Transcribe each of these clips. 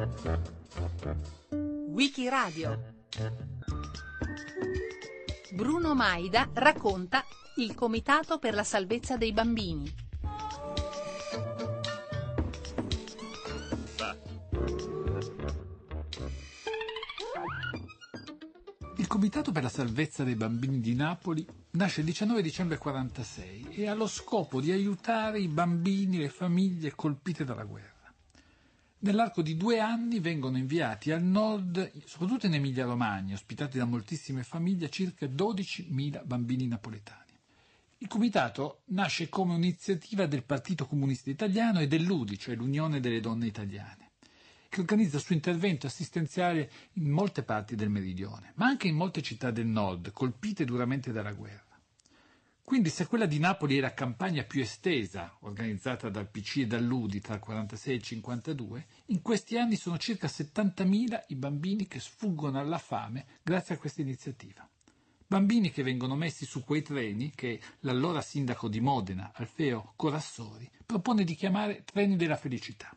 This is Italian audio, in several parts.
Wikiradio. Bruno Maida racconta il Comitato per la salvezza dei bambini. Il Comitato per la salvezza dei bambini di Napoli nasce il 19 dicembre 1946 e ha lo scopo di aiutare i bambini e le famiglie colpite dalla guerra. Nell'arco di 2 anni vengono inviati al nord, soprattutto in Emilia-Romagna, ospitati da moltissime famiglie, circa 12.000 bambini napoletani. Il Comitato nasce come un'iniziativa del Partito Comunista Italiano e dell'UDI, cioè l'Unione delle Donne Italiane, che organizza il suo intervento assistenziale in molte parti del meridione, ma anche in molte città del nord, colpite duramente dalla guerra. Quindi se quella di Napoli è la campagna più estesa, organizzata dal PC e dall'UDI tra il 1946 e il 1952, in questi anni sono circa 70.000 i bambini che sfuggono alla fame grazie a questa iniziativa. Bambini che vengono messi su quei treni che l'allora sindaco di Modena, Alfeo Corassori, propone di chiamare treni della felicità.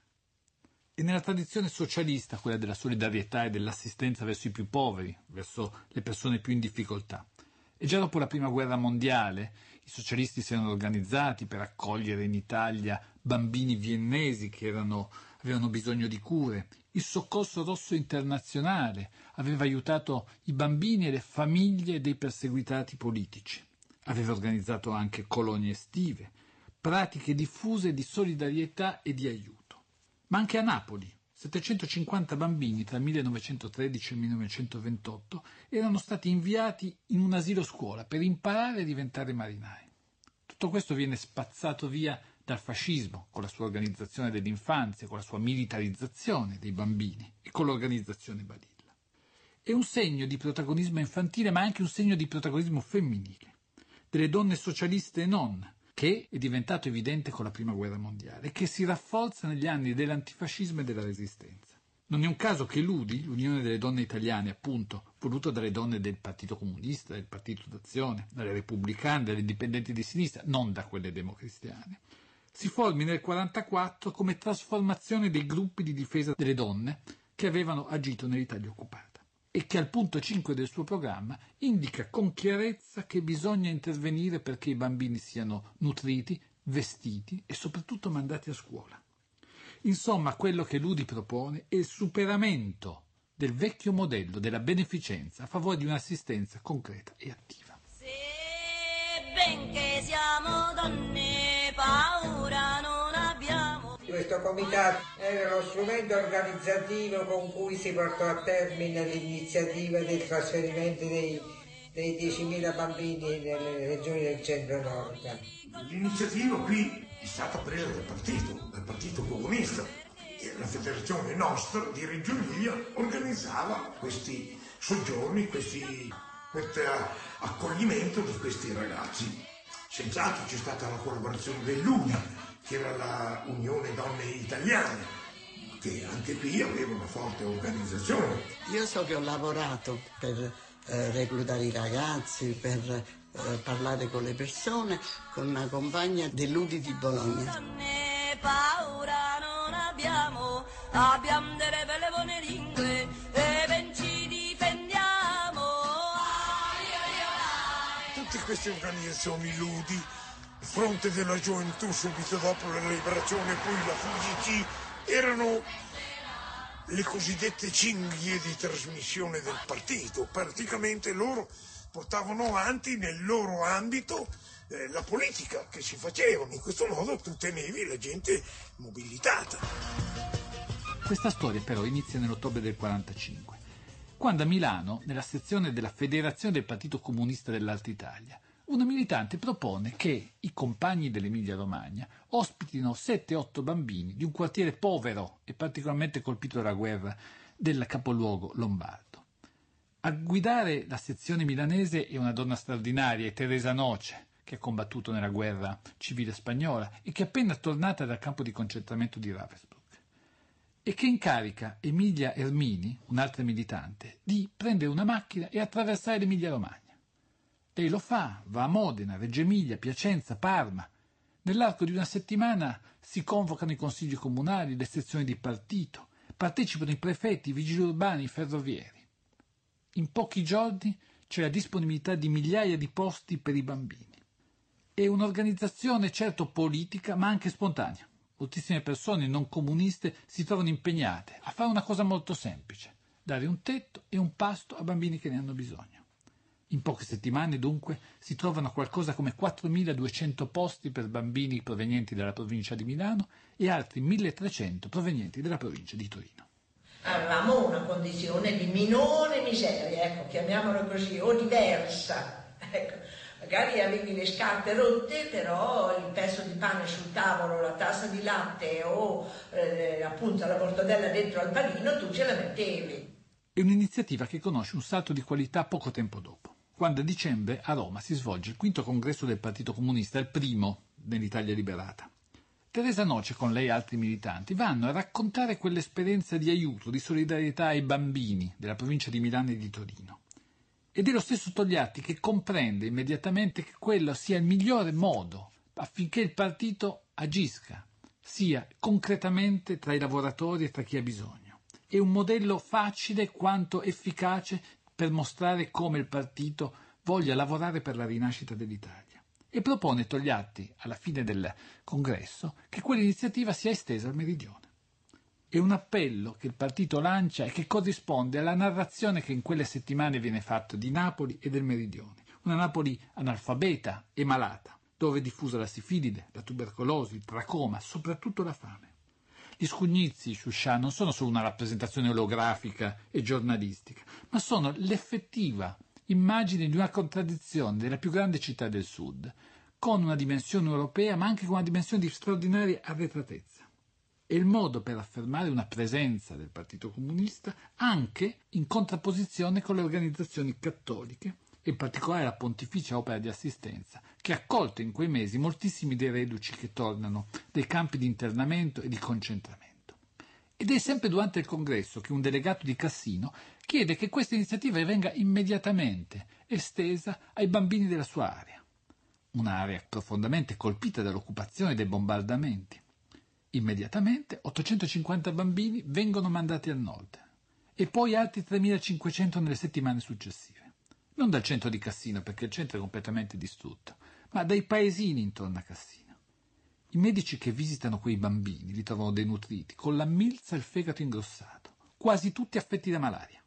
E nella tradizione socialista, quella della solidarietà e dell'assistenza verso i più poveri, verso le persone più in difficoltà. E già dopo la Prima Guerra Mondiale i socialisti si erano organizzati per accogliere in Italia bambini viennesi che avevano bisogno di cure. Il Soccorso Rosso Internazionale aveva aiutato i bambini e le famiglie dei perseguitati politici. Aveva organizzato anche colonie estive, pratiche diffuse di solidarietà e di aiuto. Ma anche a Napoli 750 bambini tra il 1913 e il 1928 erano stati inviati in un asilo scuola per imparare a diventare marinai. Tutto questo viene spazzato via dal fascismo, con la sua organizzazione dell'infanzia, con la sua militarizzazione dei bambini e con l'organizzazione Badilla. È un segno di protagonismo infantile, ma anche un segno di protagonismo femminile, delle donne socialiste e non, che è diventato evidente con la Prima Guerra Mondiale e che si rafforza negli anni dell'antifascismo e della Resistenza. Non è un caso che l'UDI, l'Unione delle Donne Italiane, appunto, voluto dalle donne del Partito Comunista, del Partito d'Azione, dalle repubblicane, dalle indipendenti di sinistra, non da quelle democristiane, si formi nel 1944 come trasformazione dei gruppi di difesa delle donne che avevano agito nell'Italia occupata, e che al punto 5 del suo programma indica con chiarezza che bisogna intervenire perché i bambini siano nutriti, vestiti e soprattutto mandati a scuola. Insomma, quello che l'UDI propone è il superamento del vecchio modello della beneficenza a favore di un'assistenza concreta e attiva. Se benché siamo donne, paura non abbiamo. Questo comitato era lo strumento organizzativo con cui si portò a termine l'iniziativa del trasferimento dei 10.000 bambini nelle regioni del centro-nord. L'iniziativa qui è stata presa dal Partito Comunista e la federazione nostra di Reggio Emilia organizzava questi soggiorni, questo accoglimento di questi ragazzi. Senz'altro c'è stata la collaborazione dell'UNI, che era la Unione Donne Italiane, che anche qui aveva una forte organizzazione. Io so che ho lavorato per reclutare i ragazzi, per parlare con le persone, con una compagna dell'UDI di Bologna. Donne, paura non abbiamo delle belle buone lingue e ben ci difendiamo. Tutte queste organizzazioni, l'UDI, Fronte della Gioventù subito dopo la liberazione, poi la FIGC, erano le cosiddette cinghie di trasmissione del partito. Praticamente loro portavano avanti nel loro ambito la politica che si facevano. In questo modo tu tenevi la gente mobilitata. Questa storia però inizia nell'ottobre del 1945, quando a Milano, nella sezione della Federazione del Partito Comunista dell'Alta Italia, una militante propone che i compagni dell'Emilia-Romagna ospitino 7-8 bambini di un quartiere povero e particolarmente colpito dalla guerra del capoluogo lombardo. A guidare la sezione milanese è una donna straordinaria, è Teresa Noce, che ha combattuto nella guerra civile spagnola e che è appena tornata dal campo di concentramento di Ravensbrück, e che incarica Emilia Ermini, un'altra militante, di prendere una macchina e attraversare l'Emilia-Romagna. Lei lo fa, va a Modena, Reggio Emilia, Piacenza, Parma. Nell'arco di una settimana si convocano i consigli comunali, le sezioni di partito, Partecipano i prefetti, i vigili urbani, i ferrovieri. In pochi giorni c'è la disponibilità di migliaia di posti per i bambini. È un'organizzazione certo politica, ma anche spontanea. Moltissime persone non comuniste si trovano impegnate a fare una cosa molto semplice: dare un tetto e un pasto a bambini che ne hanno bisogno. In poche settimane, dunque, si trovano qualcosa come 4.200 posti per bambini provenienti dalla provincia di Milano e altri 1.300 provenienti dalla provincia di Torino. Avevamo una condizione di minore miseria, ecco, chiamiamola così, o diversa. Ecco, magari avevi le scarpe rotte, però il pezzo di pane sul tavolo, la tazza di latte o appunto la mortadella dentro al panino, tu ce la mettevi. È un'iniziativa che conosce un salto di qualità poco tempo dopo, quando a dicembre a Roma si svolge il 5° congresso del Partito Comunista, il primo nell'Italia liberata. Teresa Noce, con lei e altri militanti, vanno a raccontare quell'esperienza di aiuto, di solidarietà ai bambini della provincia di Milano e di Torino. Ed è lo stesso Togliatti che comprende immediatamente che quello sia il migliore modo affinché il partito agisca, sia concretamente tra i lavoratori e tra chi ha bisogno. È un modello facile quanto efficace per mostrare come il partito voglia lavorare per la rinascita dell'Italia. E propone Togliatti, alla fine del congresso, che quell'iniziativa sia estesa al Meridione. È un appello che il partito lancia e che corrisponde alla narrazione che in quelle settimane viene fatta di Napoli e del Meridione. Una Napoli analfabeta e malata, dove è diffusa la sifilide, la tubercolosi, il tracoma, soprattutto la fame. Gli Scugnizi, Sciuscià, non sono solo una rappresentazione olografica e giornalistica, ma sono l'effettiva immagine di una contraddizione della più grande città del Sud, con una dimensione europea, ma anche con una dimensione di straordinaria arretratezza. È il modo per affermare una presenza del Partito Comunista anche in contrapposizione con le organizzazioni cattoliche, e in particolare la Pontificia Opera di Assistenza, che ha accolto in quei mesi moltissimi dei reduci che tornano dai campi di internamento e di concentramento. Ed è sempre durante il congresso che un delegato di Cassino chiede che questa iniziativa venga immediatamente estesa ai bambini della sua area, un'area profondamente colpita dall'occupazione e dai bombardamenti. Immediatamente 850 bambini vengono mandati al nord e poi altri 3.500 nelle settimane successive. Non dal centro di Cassino, perché il centro è completamente distrutto, ma dai paesini intorno a Cassino. I medici che visitano quei bambini li trovano denutriti, con la milza e il fegato ingrossato, quasi tutti affetti da malaria.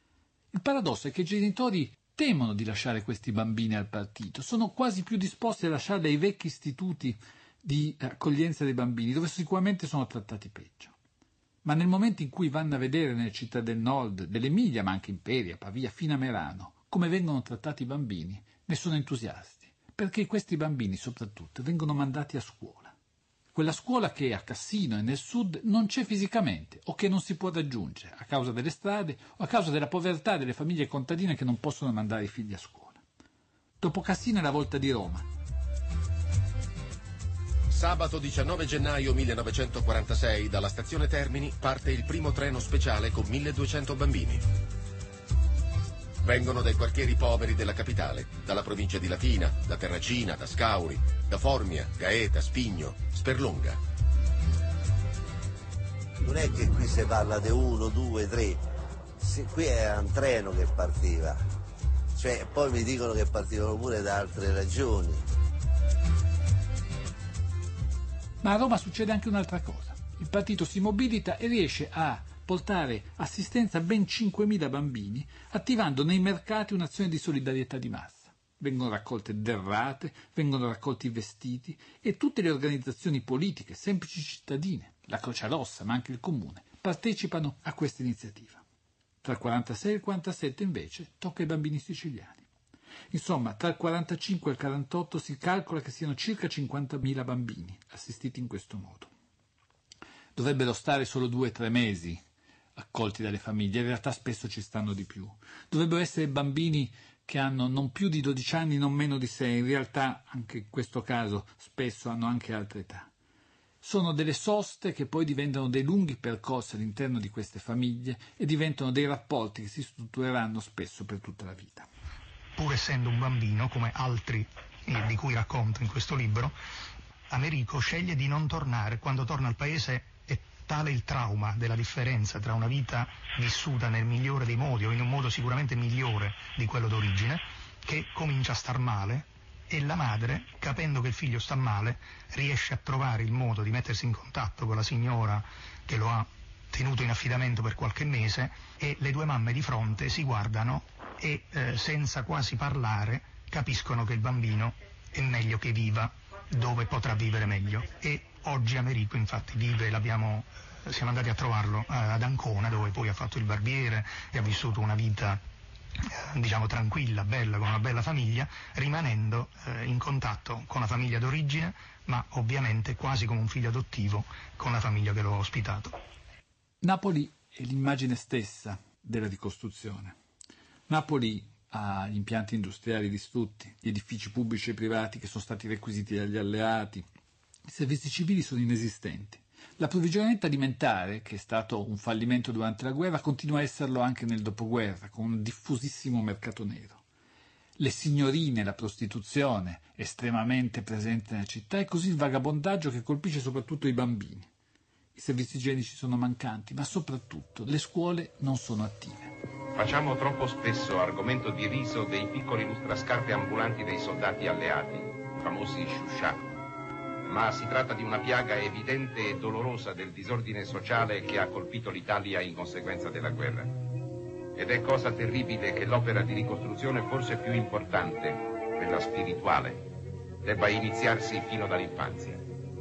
Il paradosso è che i genitori temono di lasciare questi bambini al partito, sono quasi più disposti a lasciarli ai vecchi istituti di accoglienza dei bambini, dove sicuramente sono trattati peggio. Ma nel momento in cui vanno a vedere nelle città del nord, dell'Emilia, ma anche in Peria, Pavia, fino a Merano, come vengono trattati i bambini, ne sono entusiasti, perché questi bambini soprattutto vengono mandati a scuola. Quella scuola che a Cassino e nel sud non c'è fisicamente o che non si può raggiungere a causa delle strade o a causa della povertà delle famiglie contadine che non possono mandare i figli a scuola. Dopo Cassino è la volta di Roma. Sabato 19 gennaio 1946 dalla stazione Termini parte il primo treno speciale con 1.200 bambini. Vengono dai quartieri poveri della capitale, dalla provincia di Latina, da Terracina, da Scauri, da Formia, Gaeta, Spigno, Sperlonga. Non è che qui si parla di 1, 2, 3, qui è un treno che partiva, cioè poi mi dicono che partivano pure da altre regioni. Ma a Roma succede anche un'altra cosa. Il partito si mobilita e riesce a portare assistenza a ben 5.000 bambini, attivando nei mercati un'azione di solidarietà di massa. Vengono raccolte derrate, vengono raccolti vestiti e tutte le organizzazioni politiche, semplici cittadine, la Croce Rossa, ma anche il Comune, partecipano a questa iniziativa. Tra il 46 e il 47 invece tocca ai bambini siciliani. Insomma, tra il 45 e il 48 si calcola che siano circa 50.000 bambini assistiti in questo modo. Dovrebbero stare solo 2 o 3 mesi accolti dalle famiglie, in realtà spesso ci stanno di più. Dovrebbero essere bambini che hanno non più di 12 anni, non meno di 6, in realtà anche in questo caso spesso hanno anche altre età. Sono delle soste che poi diventano dei lunghi percorsi all'interno di queste famiglie e diventano dei rapporti che si struttureranno spesso per tutta la vita. Pur essendo un bambino, come altri di cui racconto in questo libro, Americo sceglie di non tornare. Quando torna al paese è tale il trauma della differenza tra una vita vissuta nel migliore dei modi o in un modo sicuramente migliore di quello d'origine, che comincia a star male, e la madre, capendo che il figlio sta male, riesce a trovare il modo di mettersi in contatto con la signora che lo ha tenuto in affidamento per qualche mese, e le due mamme di fronte si guardano e senza quasi parlare capiscono che il bambino è meglio che viva dove potrà vivere meglio. E oggi Americo infatti vive, siamo andati a trovarlo ad Ancona, dove poi ha fatto il barbiere e ha vissuto una vita diciamo tranquilla, bella, con una bella famiglia, rimanendo in contatto con la famiglia d'origine, ma ovviamente quasi come un figlio adottivo con la famiglia che lo ha ospitato. Napoli è l'immagine stessa della ricostruzione. Napoli ha gli impianti industriali distrutti, gli edifici pubblici e privati che sono stati requisiti dagli alleati, i servizi civili sono inesistenti. L'approvvigionamento alimentare, che è stato un fallimento durante la guerra, continua a esserlo anche nel dopoguerra, con un diffusissimo mercato nero. Le signorine, la prostituzione, estremamente presente nella città, e così il vagabondaggio che colpisce soprattutto i bambini. I servizi igienici sono mancanti, ma soprattutto le scuole non sono attive. Facciamo troppo spesso argomento di riso dei piccoli lustrascarpe ambulanti dei soldati alleati, i famosi Shusha. Ma si tratta di una piaga evidente e dolorosa del disordine sociale che ha colpito l'Italia in conseguenza della guerra. Ed è cosa terribile che l'opera di ricostruzione, forse più importante, quella spirituale, debba iniziarsi fino dall'infanzia.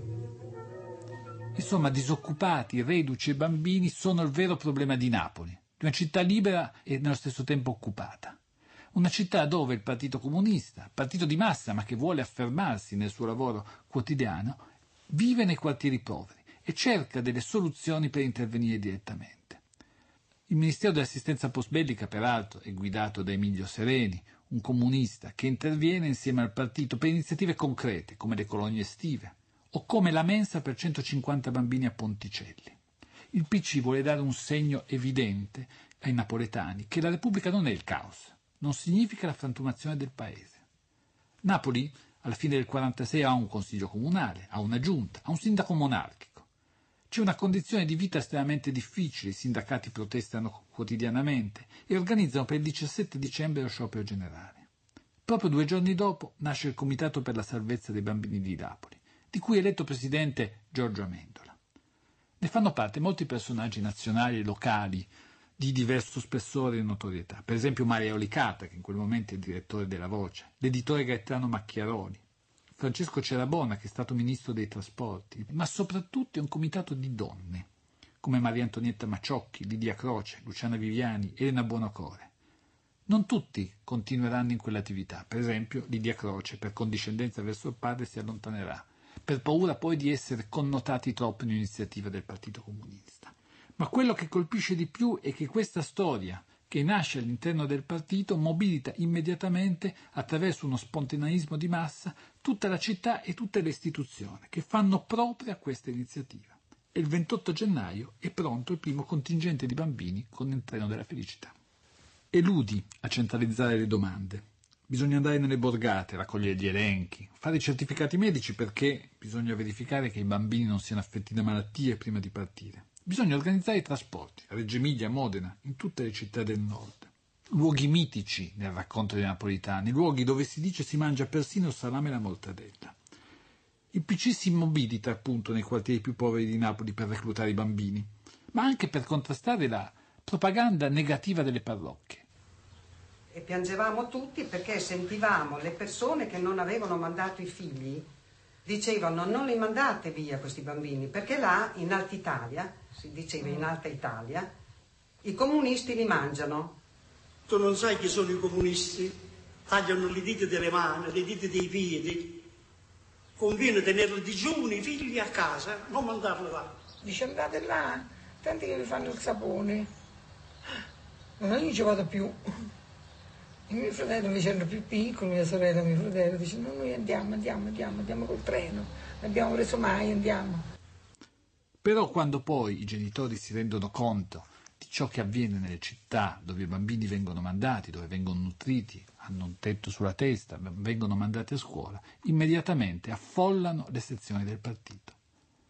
Insomma, disoccupati, reduci e bambini sono il vero problema di Napoli, di una città libera e nello stesso tempo occupata. Una città dove il Partito Comunista, partito di massa ma che vuole affermarsi nel suo lavoro quotidiano, vive nei quartieri poveri e cerca delle soluzioni per intervenire direttamente. Il Ministero dell'Assistenza Postbellica, peraltro, è guidato da Emilio Sereni, un comunista che interviene insieme al partito per iniziative concrete come le colonie estive o come la mensa per 150 bambini a Ponticelli. Il PC vuole dare un segno evidente ai napoletani che la Repubblica non è il caos, non significa la frantumazione del paese. Napoli, alla fine del 1946, ha un consiglio comunale, ha una giunta, ha un sindaco monarchico. C'è una condizione di vita estremamente difficile, i sindacati protestano quotidianamente e organizzano per il 17 dicembre lo sciopero generale. Proprio 2 giorni dopo nasce il Comitato per la salvezza dei bambini di Napoli, di cui è eletto presidente Giorgio Amendola. Ne fanno parte molti personaggi nazionali e locali di diverso spessore e notorietà, per esempio Mario Licata, che in quel momento è il direttore della Voce, l'editore Gaetano Macchiaroli, Francesco Cerabona, che è stato ministro dei trasporti, ma soprattutto è un comitato di donne, come Maria Antonietta Maciocchi, Lidia Croce, Luciana Viviani, Elena Buonocore. Non tutti continueranno in quell'attività, per esempio Lidia Croce, per condiscendenza verso il padre, si allontanerà, per paura poi di essere connotati troppo in un'iniziativa del Partito Comunista. Ma quello che colpisce di più è che questa storia, che nasce all'interno del partito, mobilita immediatamente, attraverso uno spontaneismo di massa, tutta la città e tutte le istituzioni, che fanno propria questa iniziativa. E il 28 gennaio è pronto il primo contingente di bambini con il treno della felicità. È l'UDI a centralizzare le domande. Bisogna andare nelle borgate, raccogliere gli elenchi, fare i certificati medici perché bisogna verificare che i bambini non siano affetti da malattie prima di partire. Bisogna organizzare i trasporti, a Reggio Emilia, a Modena, in tutte le città del nord. Luoghi mitici nel racconto dei napoletani, luoghi dove si dice si mangia persino il salame e la mortadella. Il PC si mobilita appunto nei quartieri più poveri di Napoli per reclutare i bambini, ma anche per contrastare la propaganda negativa delle parrocchie. E piangevamo tutti perché sentivamo le persone che non avevano mandato i figli, dicevano non li mandate via questi bambini, perché là in Alta Italia, si diceva in Alta Italia, i comunisti li mangiano. Tu non sai chi sono i comunisti? Tagliano le dita delle mani, le dita dei piedi. Conviene tenerli digiuni, i figli a casa, non mandarli là. Dice andate là, tanti che vi fanno il sapone. Non io ci vado più. I miei fratelli invece erano più piccoli, mia sorella e mio fratello dice no, noi andiamo col treno, non abbiamo preso mai, andiamo. Però quando poi i genitori si rendono conto di ciò che avviene nelle città dove i bambini vengono mandati, dove vengono nutriti, hanno un tetto sulla testa, vengono mandati a scuola, immediatamente affollano le sezioni del partito.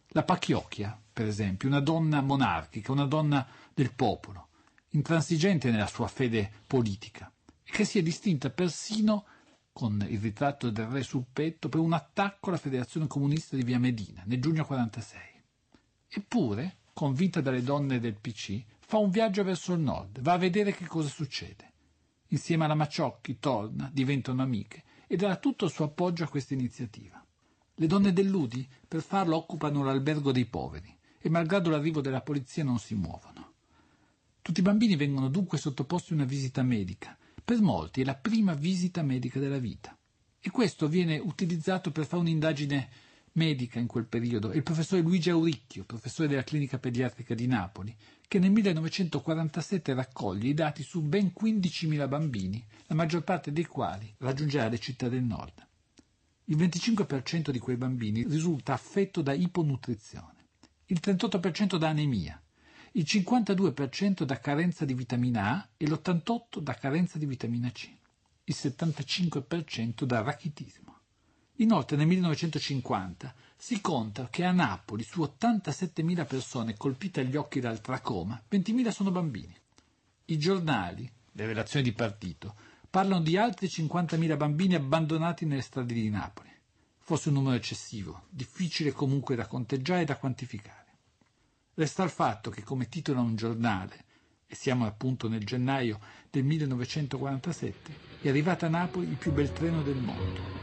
La Pacchiocchia, per esempio, una donna monarchica, una donna del popolo, intransigente nella sua fede politica, e che si è distinta persino, con il ritratto del re sul petto, per un attacco alla Federazione Comunista di Via Medina nel giugno 1946. Eppure, convinta dalle donne del PC, fa un viaggio verso il nord, va a vedere che cosa succede. Insieme alla Maciocchi torna, diventano amiche e darà tutto il suo appoggio a questa iniziativa. Le donne dell'Udi per farlo occupano l'albergo dei poveri e malgrado l'arrivo della polizia non si muovono. Tutti i bambini vengono dunque sottoposti a una visita medica. Per molti è la prima visita medica della vita. E questo viene utilizzato per fare un'indagine medica in quel periodo. È il professore Luigi Auricchio, professore della clinica pediatrica di Napoli, che nel 1947 raccoglie i dati su ben 15.000 bambini, la maggior parte dei quali raggiungerà le città del nord. Il 25% di quei bambini risulta affetto da iponutrizione, il 38% da anemia, il 52% da carenza di vitamina A e l'88% da carenza di vitamina C, il 75% da rachitismo. Inoltre nel 1950 si conta che a Napoli su 87.000 persone colpite agli occhi dal tracoma, 20.000 sono bambini. I giornali, le relazioni di partito, parlano di altri 50.000 bambini abbandonati nelle strade di Napoli. Forse un numero eccessivo, difficile comunque da conteggiare e da quantificare. Resta il fatto che, come titola un giornale, e siamo appunto nel gennaio del 1947, è arrivato a Napoli il più bel treno del mondo.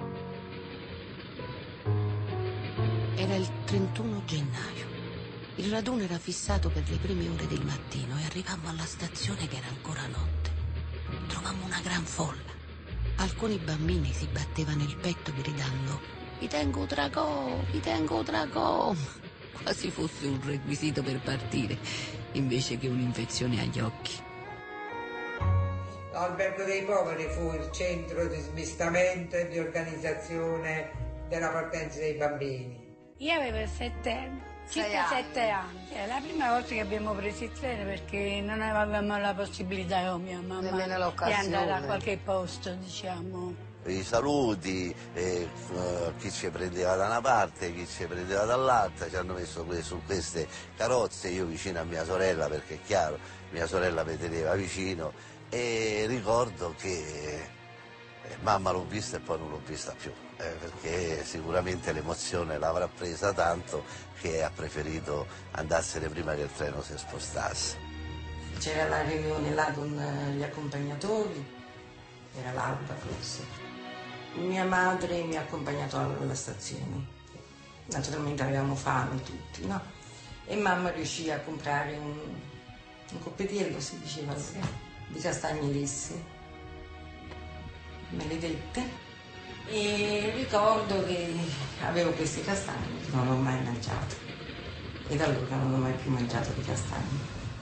Era il 31 gennaio. Il raduno era fissato per le prime ore del mattino e arrivammo alla stazione che era ancora notte. Trovammo una gran folla. Alcuni bambini si battevano il petto gridando «Vi tengo Dragò, vi tengo Dragò!» quasi fosse un requisito per partire, invece che un'infezione agli occhi. L'albergo dei poveri fu il centro di smistamento e di organizzazione della partenza dei bambini. Io avevo 7 anni, circa 7 anni. È la prima volta che abbiamo preso il treno perché non avevamo la possibilità, io e mia mamma, di andare a qualche posto, diciamo. I saluti, chi ci prendeva da una parte, chi ci prendeva dall'altra, ci hanno messo su queste carrozze, io vicino a mia sorella, perché è chiaro, mia sorella mi teneva vicino, e ricordo che mamma l'ho vista e poi non l'ho vista più, perché sicuramente l'emozione l'avrà presa tanto che ha preferito andarsene prima che il treno si spostasse. C'era la riunione là con gli accompagnatori, era l'alba forse. Mia madre mi ha accompagnato alla stazione, naturalmente avevamo fame tutti, no? E mamma riuscì a comprare un coppetiello, si diceva, di castagni lessi. Me le dette e ricordo che avevo questi castagni che non ho mai mangiato e da allora non ho mai più mangiato di castagni.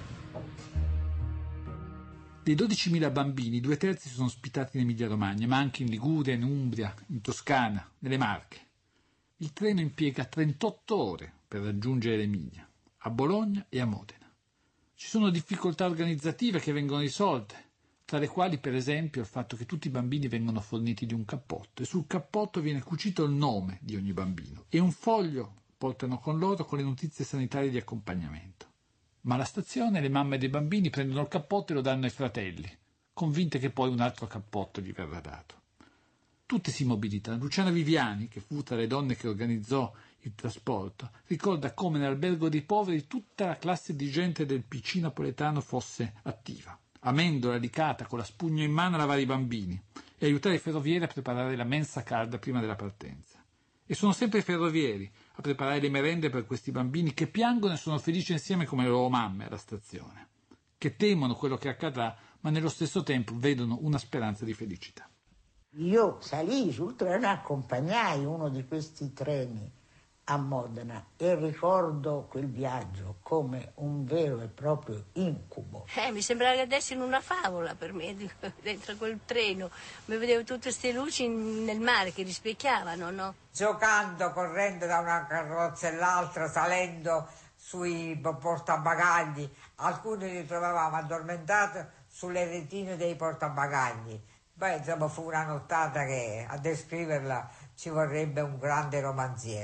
Dei 12.000 bambini, 2/3 sono ospitati in Emilia-Romagna, ma anche in Liguria, in Umbria, in Toscana, nelle Marche. Il treno impiega 38 ore per raggiungere l'Emilia, a Bologna e a Modena. Ci sono difficoltà organizzative che vengono risolte, tra le quali per esempio il fatto che tutti i bambini vengono forniti di un cappotto e sul cappotto viene cucito il nome di ogni bambino e un foglio portano con loro con le notizie sanitarie di accompagnamento. Ma alla stazione le mamme dei bambini prendono il cappotto e lo danno ai fratelli, convinte che poi un altro cappotto gli verrà dato. Tutti si mobilitano. Luciana Viviani, che fu tra le donne che organizzò il trasporto, ricorda come nell'albergo dei poveri tutta la classe dirigente del PC napoletano fosse attiva. Amendola, Licata, con la spugna in mano a lavare i bambini e aiutare i ferrovieri a preparare la mensa calda prima della partenza. E sono sempre i ferrovieri a preparare le merende per questi bambini che piangono e sono felici insieme come le loro mamme alla stazione, che temono quello che accadrà, ma nello stesso tempo vedono una speranza di felicità. Io salii sul treno e accompagnai uno di questi treni a Modena e ricordo quel viaggio come un vero e proprio incubo. Mi sembrava che adesso in una favola per me, dentro quel treno. Mi vedevo tutte queste luci nel mare che rispecchiavano, no? Giocando, correndo da una carrozza e l'altra, salendo sui portabagagli. Alcuni li trovavamo addormentati sulle retine dei portabagagli. Beh, insomma, fu una nottata che a descriverla ci vorrebbe un grande romanziere.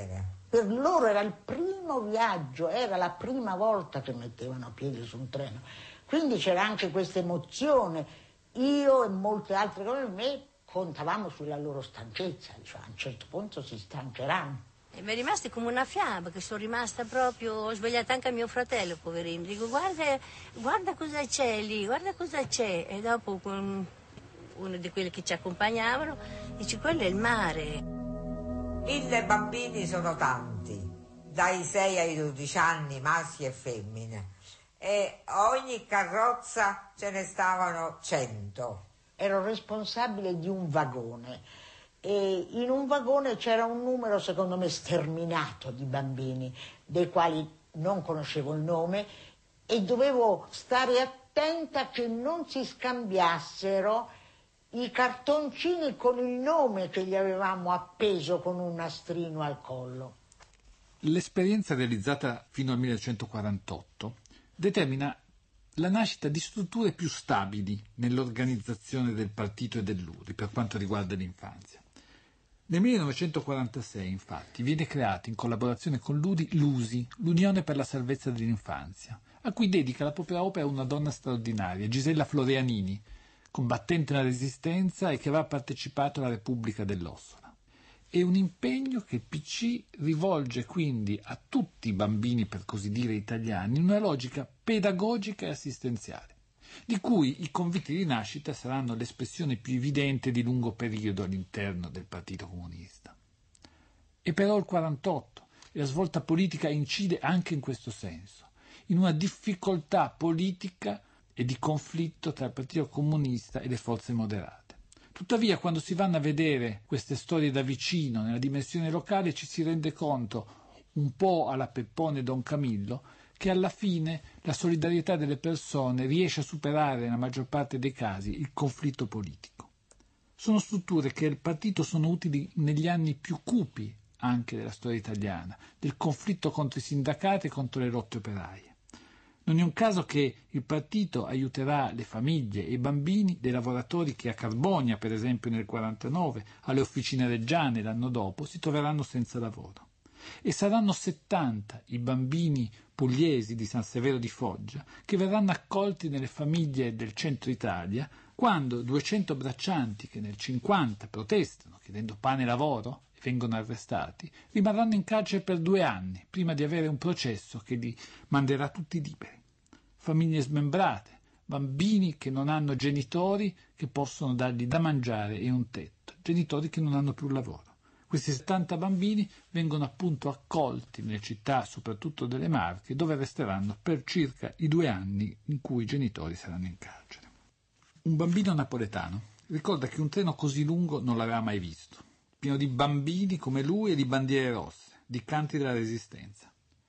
Per loro era il primo viaggio, era la prima volta che mettevano piedi su un treno. Quindi c'era anche questa emozione. Io e molte altre come me contavamo sulla loro stanchezza, cioè a un certo punto si stancheranno. E mi è rimasta come una fiamma, che sono rimasta proprio, ho svegliato anche a mio fratello, poverino. Dico, guarda cosa c'è lì, guarda cosa c'è. E dopo uno di quelli che ci accompagnavano dice, quello è il mare. 1000 bambini sono tanti, dai 6 ai 12 anni, maschi e femmine. E ogni carrozza ce ne stavano 100. Ero responsabile di un vagone e in un vagone c'era un numero secondo me sterminato di bambini dei quali non conoscevo il nome e dovevo stare attenta che non si scambiassero i cartoncini con il nome che gli avevamo appeso con un nastrino al collo. L'esperienza realizzata fino al 1948 determina la nascita di strutture più stabili nell'organizzazione del partito e dell'UDI per quanto riguarda l'infanzia. Nel 1946, infatti, viene creata in collaborazione con l'UDI l'USI, l'Unione per la salvezza dell'infanzia, a cui dedica la propria opera una donna straordinaria, Gisella Florianini, combattente nella Resistenza e che aveva partecipato alla Repubblica dell'Ossola. È un impegno che il PC rivolge quindi a tutti i bambini, per così dire, italiani, in una logica pedagogica e assistenziale, di cui i conviti di nascita saranno l'espressione più evidente di lungo periodo all'interno del Partito Comunista. E però il 48 e la svolta politica incide anche in questo senso, in una difficoltà politica e di conflitto tra il Partito Comunista e le forze moderate. Tuttavia, quando si vanno a vedere queste storie da vicino, nella dimensione locale, ci si rende conto, un po' alla Peppone Don Camillo, che alla fine la solidarietà delle persone riesce a superare, nella maggior parte dei casi, il conflitto politico. Sono strutture che al partito sono utili negli anni più cupi anche della storia italiana, del conflitto contro i sindacati e contro le lotte operaie. Non è un caso che il partito aiuterà le famiglie e i bambini dei lavoratori che a Carbonia, per esempio nel 1949, alle officine reggiane l'anno dopo, si troveranno senza lavoro. E saranno 70 i bambini pugliesi di San Severo di Foggia che verranno accolti nelle famiglie del centro Italia quando 200 braccianti che nel 50 protestano chiedendo pane e lavoro e vengono arrestati, rimarranno in carcere per 2 anni prima di avere un processo che li manderà tutti liberi. Famiglie smembrate, bambini che non hanno genitori che possono dargli da mangiare e un tetto, genitori che non hanno più lavoro. Questi 70 bambini vengono appunto accolti nelle città, soprattutto delle Marche, dove resteranno per circa i 2 anni in cui i genitori saranno in carcere. Un bambino napoletano ricorda che un treno così lungo non l'aveva mai visto, pieno di bambini come lui e di bandiere rosse, di canti della Resistenza.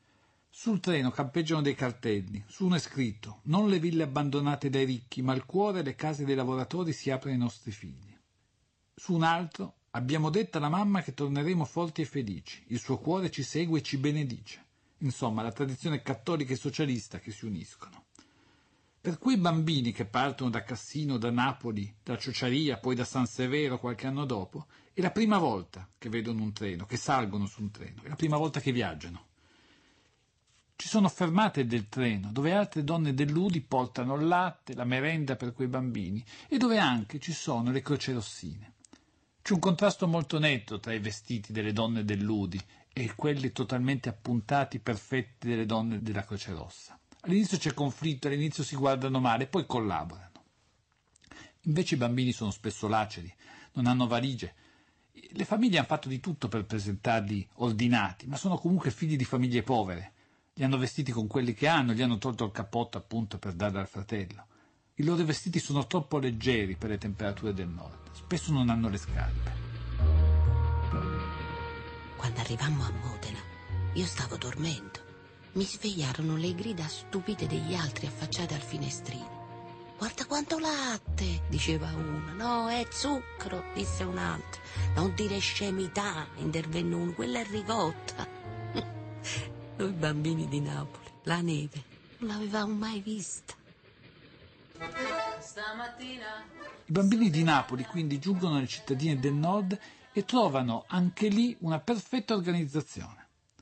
Sul treno campeggiano dei cartelli, su uno è scritto «Non le ville abbandonate dai ricchi, ma il cuore e le case dei lavoratori si apre ai nostri figli». Su un altro «Abbiamo detto alla mamma che torneremo forti e felici, il suo cuore ci segue e ci benedice». Insomma, la tradizione cattolica e socialista che si uniscono. Per quei bambini che partono da Cassino, da Napoli, da Ciociaria, poi da San Severo qualche anno dopo, è la prima volta che vedono un treno, che salgono su un treno, è la prima volta che viaggiano. Ci sono fermate del treno dove altre donne dell'UDI portano il latte, la merenda per quei bambini e dove anche ci sono le crocerossine. C'è un contrasto molto netto tra i vestiti delle donne dell'UDI e quelli totalmente appuntati, perfetti delle donne della Croce Rossa. All'inizio c'è conflitto, all'inizio si guardano male, poi collaborano. Invece i bambini sono spesso laceri, non hanno valigie. Le famiglie hanno fatto di tutto per presentarli ordinati, ma sono comunque figli di famiglie povere. Li hanno vestiti con quelli che hanno, gli hanno tolto il cappotto appunto per darlo al fratello. I loro vestiti sono troppo leggeri per le temperature del nord, spesso non hanno le scarpe. Quando arrivammo a Modena, io stavo dormendo. Mi svegliarono le grida stupide degli altri affacciati al finestrino. «Guarda quanto latte!» diceva una. «No, è zucchero!» disse un'altra. «Non dire scemità!» intervenne uno. «Quella è ricotta!» Noi bambini di Napoli, la neve, non l'avevamo mai vista. I bambini di Napoli quindi giungono alle cittadine del nord e trovano anche lì una perfetta organizzazione.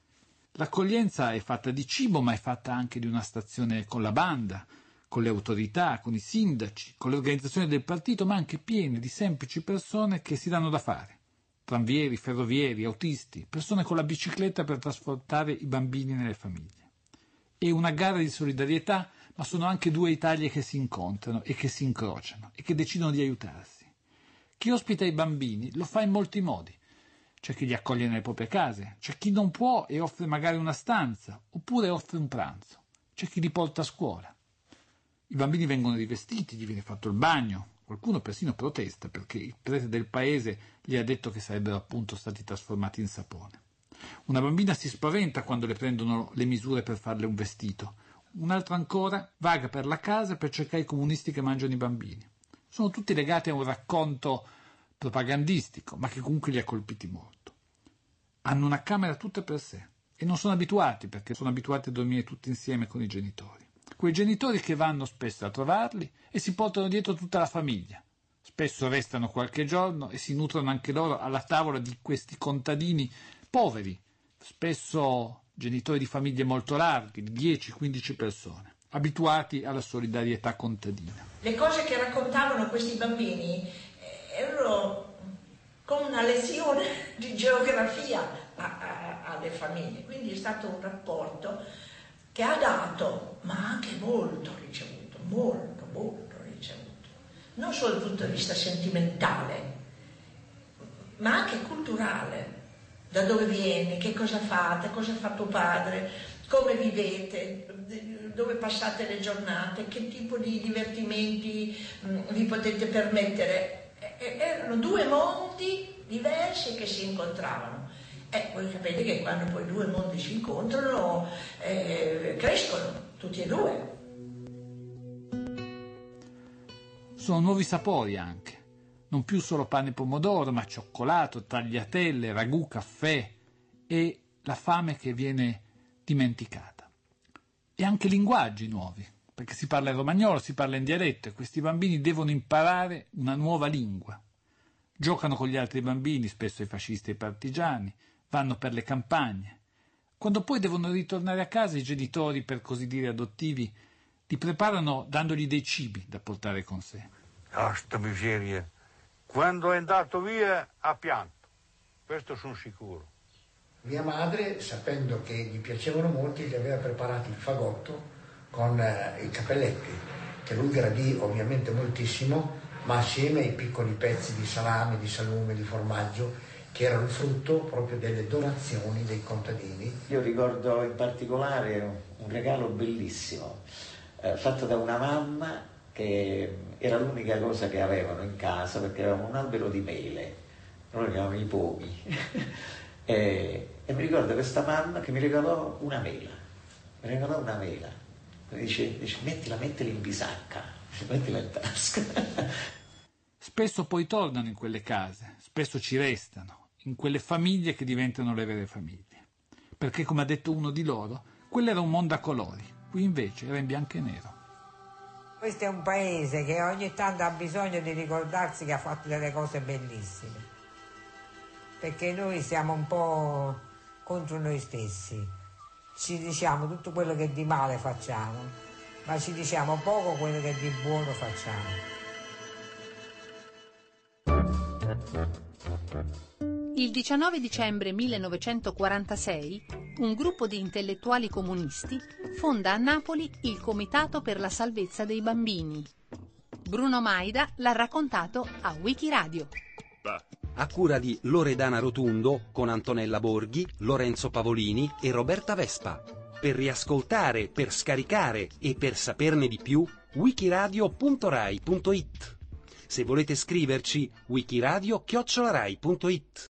L'accoglienza è fatta di cibo, ma è fatta anche di una stazione con la banda, con le autorità, con i sindaci, con le organizzazioni del partito, ma anche piene di semplici persone che si danno da fare. Tranvieri, ferrovieri, autisti, persone con la bicicletta per trasportare i bambini nelle famiglie. È una gara di solidarietà, ma sono anche due Italie che si incontrano e che si incrociano e che decidono di aiutarsi. Chi ospita i bambini lo fa in molti modi. C'è chi li accoglie nelle proprie case, c'è chi non può e offre magari una stanza, oppure offre un pranzo, c'è chi li porta a scuola. I bambini vengono rivestiti, gli viene fatto il bagno, qualcuno persino protesta perché il prete del paese gli ha detto che sarebbero appunto stati trasformati in sapone. Una bambina si spaventa quando le prendono le misure per farle un vestito, un'altra ancora vaga per la casa per cercare i comunisti che mangiano i bambini. Sono tutti legati a un racconto propagandistico, ma che comunque li ha colpiti molto. Hanno una camera tutta per sé e non sono abituati, perché sono abituati a dormire tutti insieme con i genitori. Quei genitori che vanno spesso a trovarli e si portano dietro tutta la famiglia. Spesso restano qualche giorno e si nutrono anche loro alla tavola di questi contadini poveri, spesso genitori di famiglie molto larghe, di 10-15 persone, abituati alla solidarietà contadina. Le cose che raccontavano questi bambini erano come una lezione di geografia alle famiglie, quindi è stato un rapporto che ha dato, ma anche molto ricevuto, molto ricevuto, non solo dal punto di vista sentimentale, ma anche culturale. Da dove vieni, che cosa fate, cosa fa tuo padre, come vivete, dove passate le giornate, che tipo di divertimenti vi potete permettere. Erano due mondi diversi che si incontravano. Voi capite che quando poi due mondi si incontrano crescono tutti e due. Sono nuovi sapori anche, non più solo pane e pomodoro, ma cioccolato, tagliatelle, ragù, caffè e la fame che viene dimenticata. E anche linguaggi nuovi, perché si parla in romagnolo, si parla in dialetto e questi bambini devono imparare una nuova lingua. Giocano con gli altri bambini, spesso i fascisti e i partigiani, vanno per le campagne. Quando poi devono ritornare a casa, i genitori, per così dire adottivi, li preparano dandogli dei cibi da portare con sé. Ah, sta miseria. Quando è andato via ha pianto, questo sono sicuro. Mia madre, sapendo che gli piacevano molto, gli aveva preparato il fagotto con i cappelletti, che lui gradì ovviamente moltissimo, ma assieme ai piccoli pezzi di salame, di salume, di formaggio, che erano frutto proprio delle donazioni dei contadini. Io ricordo in particolare un regalo bellissimo, fatto da una mamma che era l'unica cosa che avevano in casa, perché avevamo un albero di mele, noi avevamo i pomi, e mi ricordo questa mamma che mi regalò una mela, dice mettila in bisacca, mettila in tasca. Spesso poi tornano in quelle case, spesso ci restano, in quelle famiglie che diventano le vere famiglie. Perché, come ha detto uno di loro, quello era un mondo a colori, qui invece era in bianco e nero. Questo è un paese che ogni tanto ha bisogno di ricordarsi che ha fatto delle cose bellissime, perché noi siamo un po' contro noi stessi, ci diciamo tutto quello che di male facciamo, ma ci diciamo poco quello che di buono facciamo. Il 19 dicembre 1946 un gruppo di intellettuali comunisti fonda a Napoli il Comitato per la Salvezza dei Bambini. Bruno Maida l'ha raccontato a Wikiradio. A cura di Loredana Rotundo con Antonella Borghi, Lorenzo Pavolini e Roberta Vespa. Per riascoltare, per scaricare e per saperne di più, wikiradio.rai.it. Se volete scriverci, wikiradio@rai.it.